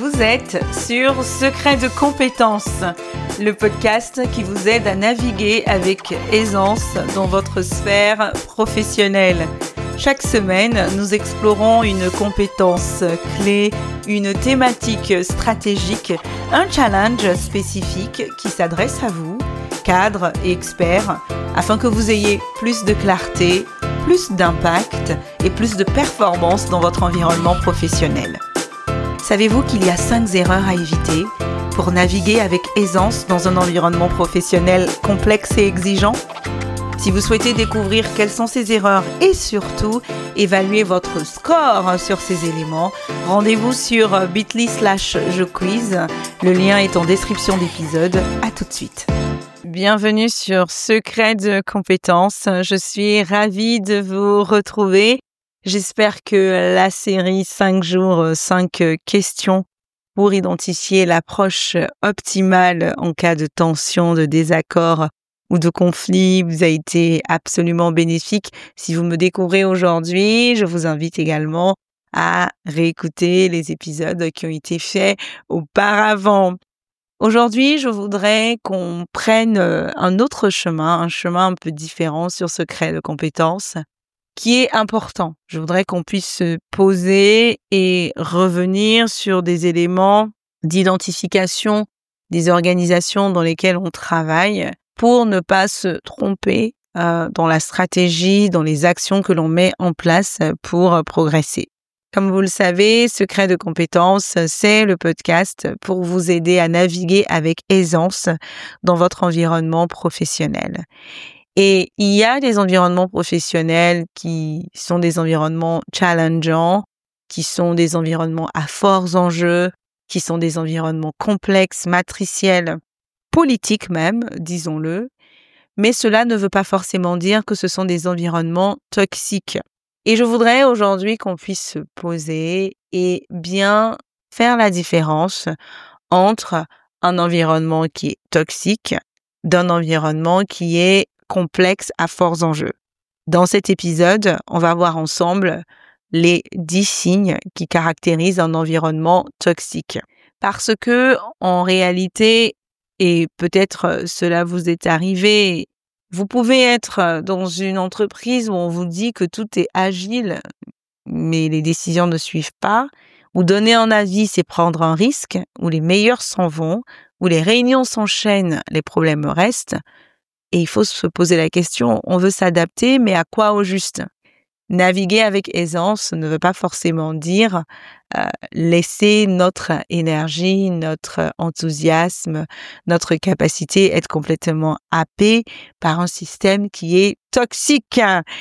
Vous êtes sur Secrets de compétences, le podcast qui vous aide à naviguer avec aisance dans votre sphère professionnelle. Chaque semaine, nous explorons une compétence clé, une thématique stratégique, un challenge spécifique qui s'adresse à vous, cadres et experts, afin que vous ayez plus de clarté, plus d'impact et plus de performance dans votre environnement professionnel. Savez-vous qu'il y a 5 erreurs à éviter pour naviguer avec aisance dans un environnement professionnel complexe et exigeant? Si vous souhaitez découvrir quelles sont ces erreurs et surtout évaluer votre score sur ces éléments, rendez-vous sur bit.ly/JeuQuiz. Le lien est en description d'épisode. À tout de suite. Bienvenue sur Secrets de compétences. Je suis ravie de vous retrouver. J'espère que la série 5 jours, 5 questions pour identifier l'approche optimale en cas de tension, de désaccord ou de conflit vous a été absolument bénéfique. Si vous me découvrez aujourd'hui, je vous invite également à réécouter les épisodes qui ont été faits auparavant. Aujourd'hui, je voudrais qu'on prenne un autre chemin, un chemin un peu différent sur Secrets de compétences, qui est important. Je voudrais qu'on puisse se poser et revenir sur des éléments d'identification des organisations dans lesquelles on travaille pour ne pas se tromper dans la stratégie, dans les actions que l'on met en place pour progresser. Comme vous le savez, Secrets de compétences, c'est le podcast pour vous aider à naviguer avec aisance dans votre environnement professionnel. Et il y a des environnements professionnels qui sont des environnements challengeants, qui sont des environnements à forts enjeux, qui sont des environnements complexes, matriciels, politiques même, disons-le. Mais cela ne veut pas forcément dire que ce sont des environnements toxiques. Et je voudrais aujourd'hui qu'on puisse se poser et bien faire la différence entre un environnement qui est toxique d'un environnement qui est complexe à forts enjeux. Dans cet épisode, on va voir ensemble les 10 signes qui caractérisent un environnement toxique. Parce que, en réalité, et peut-être cela vous est arrivé, vous pouvez être dans une entreprise où on vous dit que tout est agile, mais les décisions ne suivent pas, ou donner un avis, c'est prendre un risque, où les meilleurs s'en vont, où les réunions s'enchaînent, les problèmes restent. Et il faut se poser la question, on veut s'adapter, mais à quoi au juste? Naviguer avec aisance ne veut pas forcément dire laisser notre énergie, notre enthousiasme, notre capacité être complètement happé par un système qui est toxique.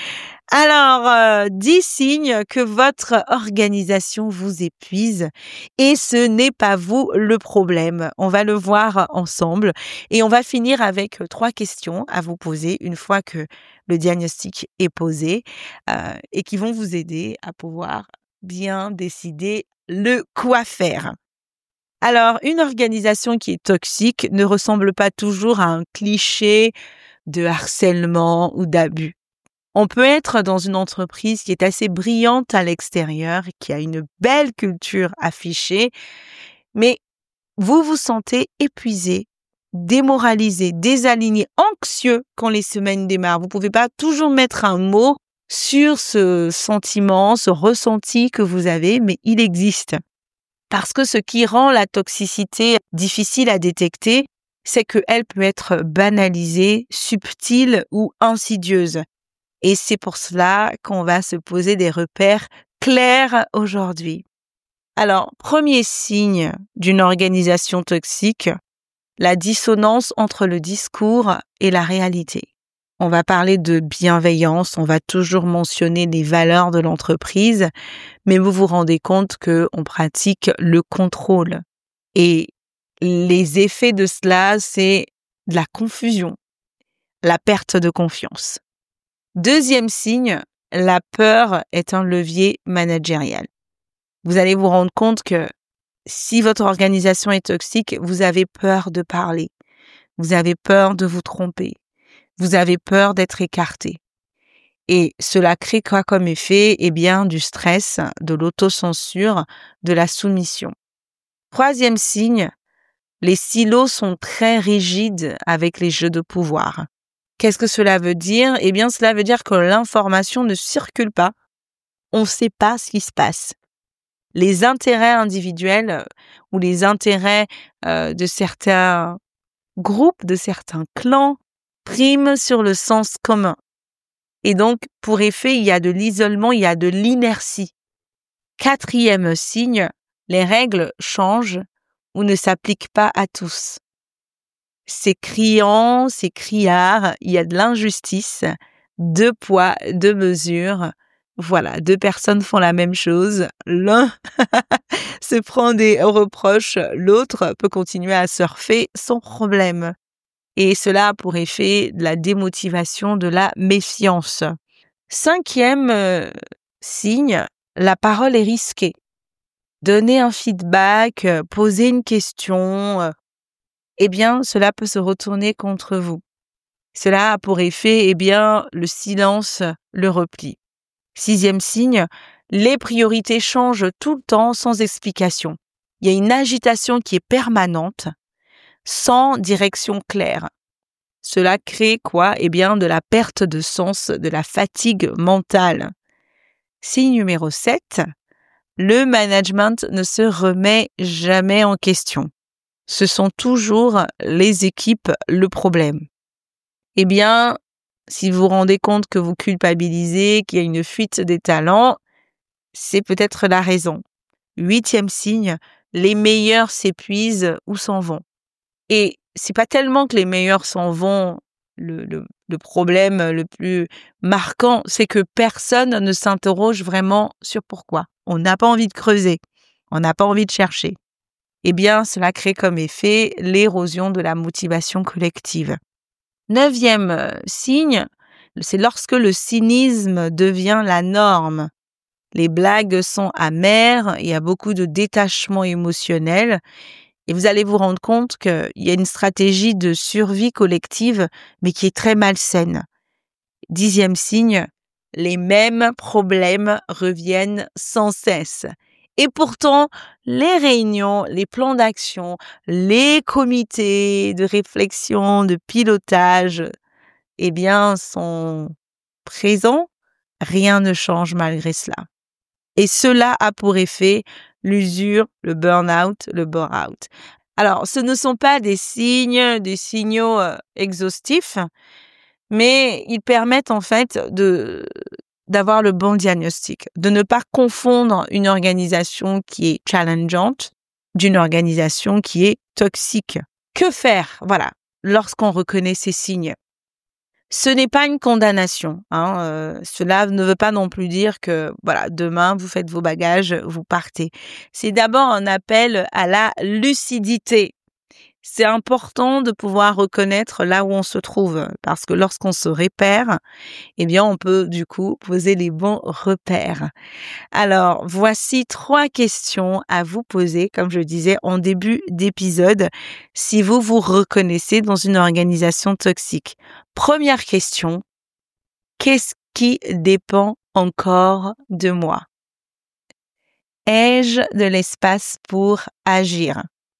Alors, 10 signes que votre organisation vous épuise et ce n'est pas vous le problème. On va le voir ensemble et on va finir avec 3 questions à vous poser une fois que le diagnostic est posé et qui vont vous aider à pouvoir bien décider le quoi faire. Alors, une organisation qui est toxique ne ressemble pas toujours à un cliché de harcèlement ou d'abus. On peut être dans une entreprise qui est assez brillante à l'extérieur, qui a une belle culture affichée, mais vous vous sentez épuisé, démoralisé, désaligné, anxieux quand les semaines démarrent. Vous pouvez pas toujours mettre un mot sur ce sentiment, ce ressenti que vous avez, mais il existe. Parce que ce qui rend la toxicité difficile à détecter, c'est qu'elle peut être banalisée, subtile ou insidieuse. Et c'est pour cela qu'on va se poser des repères clairs aujourd'hui. Alors, premier signe d'une organisation toxique, la dissonance entre le discours et la réalité. On va parler de bienveillance, on va toujours mentionner les valeurs de l'entreprise, mais vous vous rendez compte qu'on pratique le contrôle. Et les effets de cela, c'est de la confusion, la perte de confiance. Deuxième signe, la peur est un levier managérial. Vous allez vous rendre compte que si votre organisation est toxique, vous avez peur de parler, vous avez peur de vous tromper, vous avez peur d'être écarté. Et cela crée quoi comme effet? Eh bien, du stress, de l'autocensure, de la soumission. Troisième signe, les silos sont très rigides avec les jeux de pouvoir. Qu'est-ce que cela veut dire? Eh bien, cela veut dire que l'information ne circule pas. On ne sait pas ce qui se passe. Les intérêts individuels ou les intérêts de certains groupes, de certains clans, priment sur le sens commun. Et donc, pour effet, il y a de l'isolement, il y a de l'inertie. Quatrième signe, les règles changent ou ne s'appliquent pas à tous. C'est criant, c'est criard, il y a de l'injustice, 2 poids, 2 mesures. Voilà, 2 personnes font la même chose, l'un se prend des reproches, l'autre peut continuer à surfer sans problème. Et cela a pour effet de la démotivation, de la méfiance. 5e signe, la parole est risquée. Donner un feedback, poser une question, eh bien, cela peut se retourner contre vous. Cela a pour effet, eh bien, le silence, le repli. 6e signe, les priorités changent tout le temps sans explication. Il y a une agitation qui est permanente, sans direction claire. Cela crée quoi? Eh bien, de la perte de sens, de la fatigue mentale. Signe numéro 7, le management ne se remet jamais en question. Ce sont toujours les équipes le problème. Eh bien, si vous vous rendez compte que vous culpabilisez, qu'il y a une fuite des talents, c'est peut-être la raison. 8e signe, les meilleurs s'épuisent ou s'en vont. Et c'est pas tellement que les meilleurs s'en vont, le problème le plus marquant, c'est que personne ne s'interroge vraiment sur pourquoi. On n'a pas envie de creuser, on n'a pas envie de chercher. Eh bien, cela crée comme effet l'érosion de la motivation collective. 9e signe, c'est lorsque le cynisme devient la norme. Les blagues sont amères, il y a beaucoup de détachement émotionnel et vous allez vous rendre compte qu'il y a une stratégie de survie collective, mais qui est très malsaine. 10e signe, les mêmes problèmes reviennent sans cesse. Et pourtant, les réunions, les plans d'action, les comités de réflexion, de pilotage, eh bien, sont présents. Rien ne change malgré cela. Et cela a pour effet l'usure, le burn-out, le bore-out. Alors, ce ne sont pas des signaux exhaustifs, mais ils permettent en fait d'avoir le bon diagnostic, de ne pas confondre une organisation qui est challengeante d'une organisation qui est toxique. Que faire, voilà, lorsqu'on reconnaît ces signes? Ce n'est pas une condamnation, cela ne veut pas non plus dire que, voilà, demain, vous faites vos bagages, vous partez. C'est d'abord un appel à la lucidité. C'est important de pouvoir reconnaître là où on se trouve, parce que lorsqu'on se repère, eh bien, on peut du coup poser les bons repères. Alors, voici 3 questions à vous poser, comme je disais en début d'épisode, si vous vous reconnaissez dans une organisation toxique. Première question, qu'est-ce qui dépend encore de moi? Ai-je de l'espace pour agir?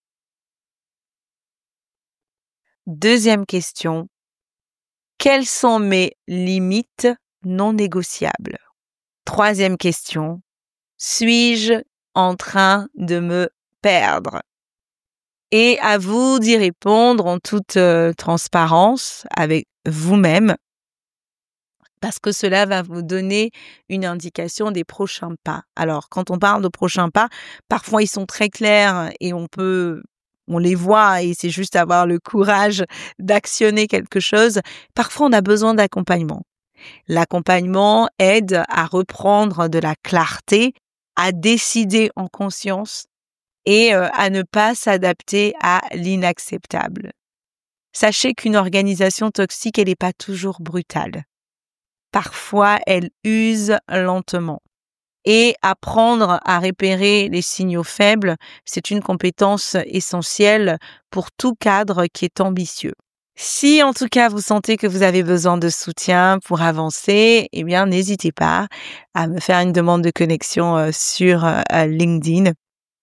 Deuxième question, quelles sont mes limites non négociables? Troisième question, suis-je en train de me perdre? Et à vous d'y répondre en toute transparence avec vous-même, parce que cela va vous donner une indication des prochains pas. Alors, quand on parle de prochains pas, parfois ils sont très clairs et on les voit et c'est juste avoir le courage d'actionner quelque chose. Parfois, on a besoin d'accompagnement. L'accompagnement aide à reprendre de la clarté, à décider en conscience et à ne pas s'adapter à l'inacceptable. Sachez qu'une organisation toxique, elle n'est pas toujours brutale. Parfois, elle use lentement. Et apprendre à repérer les signaux faibles, c'est une compétence essentielle pour tout cadre qui est ambitieux. Si en tout cas vous sentez que vous avez besoin de soutien pour avancer, eh bien n'hésitez pas à me faire une demande de connexion sur LinkedIn.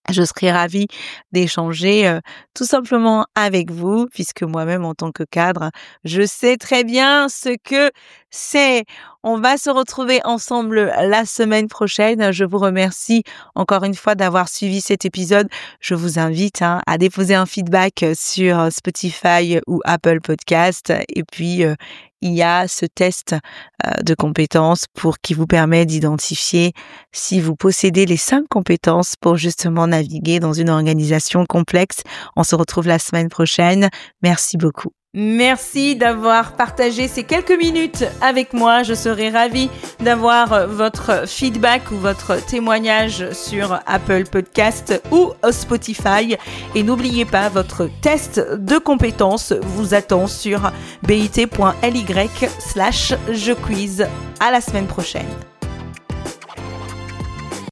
Je serai ravie d'échanger tout simplement avec vous, puisque moi-même en tant que cadre, je sais très bien ce que c'est. On va se retrouver ensemble la semaine prochaine. Je vous remercie encore une fois d'avoir suivi cet épisode. Je vous invite à déposer un feedback sur Spotify ou Apple Podcast. Et puis, il y a ce test de compétences qui vous permet d'identifier si vous possédez les 5 compétences pour justement naviguer dans une organisation complexe. On se retrouve la semaine prochaine. Merci beaucoup. Merci d'avoir partagé ces quelques minutes avec moi. Je serai ravie d'avoir votre feedback ou votre témoignage sur Apple Podcast ou Spotify. Et n'oubliez pas, votre test de compétences vous attend sur bit.ly/jequiz. À la semaine prochaine.